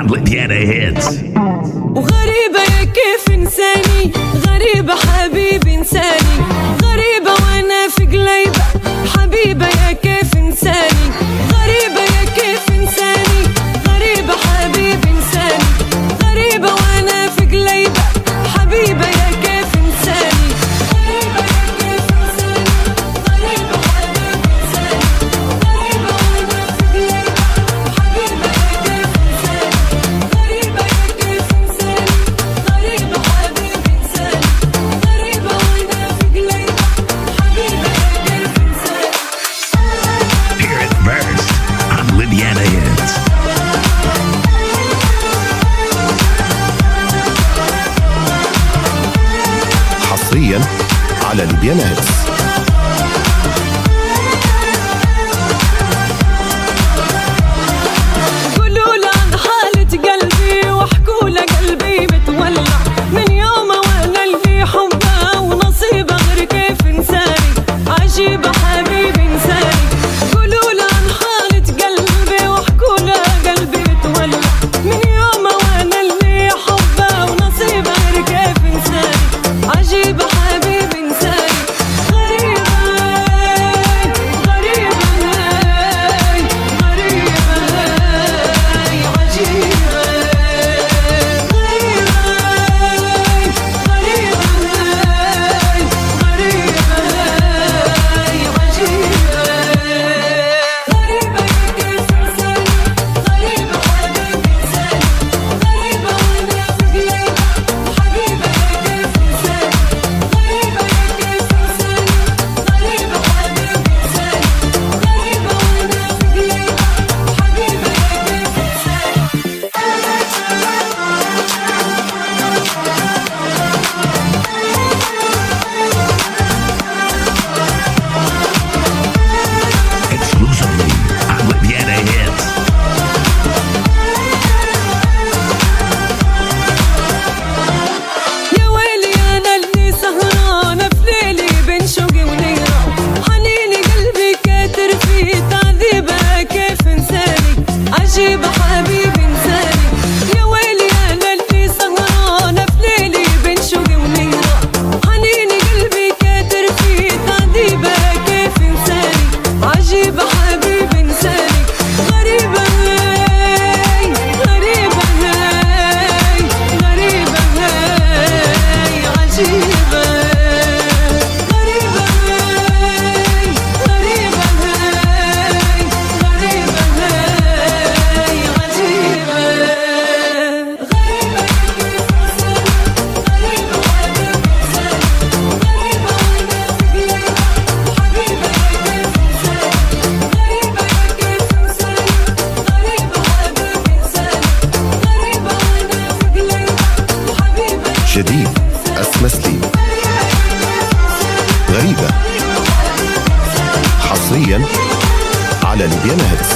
ليبيانا هيتس. وغريبة يا كيف انساني، غريبة حبيبي انساني، غريبة وانا في قليبة حبيبة يا كيف انساني، غريبة يا كيف انساني، غريبة حبيبي انساني، غريبة وانا في قليبة حبيبة يا كيف انساني، غريبة يا كيف انساني، غريبة حبيبي انساني، غريبة وانا في قليبة حبيبة يا كيف انساني، غريبة يا كيف انساني، غريبة حبيبي انساني، غريبة وانا في قليبة حبيبة يا كيف انساني. Hear it first on ليبيانا هيتس. حصريا على ليبيانا هيتس. قولوا له عن حالة قلبي واحكوا له قلبي متولع من يوم وانا اللي حبه ونصيبه غير كيف انساني، عجيبة حبيبي انساني. قولوا له عن حالة قلبي واحكوا له قلبي متولع من يوم وانا اللي حبه ونصيبه غير كيف انساني، عجيبة حبيبي انساني. غريبة غريبة غريبة عجيبة، غريبة غريبة غريبة عجيبة، غريبة يا كيف انساني، غريبة حبيبي انساني، غريبة وانا في قليبة حبيبة يا كيف انساني، غريبة يا كيف انساني، غريبة حبيبي انساني، غريبة وانا في قليبة حبيبة يا كيف Exclusively on ليبيانا هيتس. يا ويلي انا اللي سهرانه في ليلي بين شوقي ونيره، حنيني قلبي كاتر فيه تعذيبه كيف انساني، عجيبه حبيبي انساني. يا ويلي انا اللي سهرانه في ليلي بين شوقي ونيره، حنيني قلبي كاتر فيه تعذيبه كيف انساني، عجيبه حبيبي انساني. غريبه غريبه غريبة عجيبة، غريبة غريبة غريبة عجيبة، غريبة يا كيف انساني، غريبة حبيبي انساني، غريبة وانا في قليبة حبيبة يا كيف انساني، غريبة يا كيف انساني، غريبة حبيبي انساني، غريبة وانا في قليبة حبيبة يا جديد أسمى سليم، غريبة، حصريا على ليبيانا هيتس.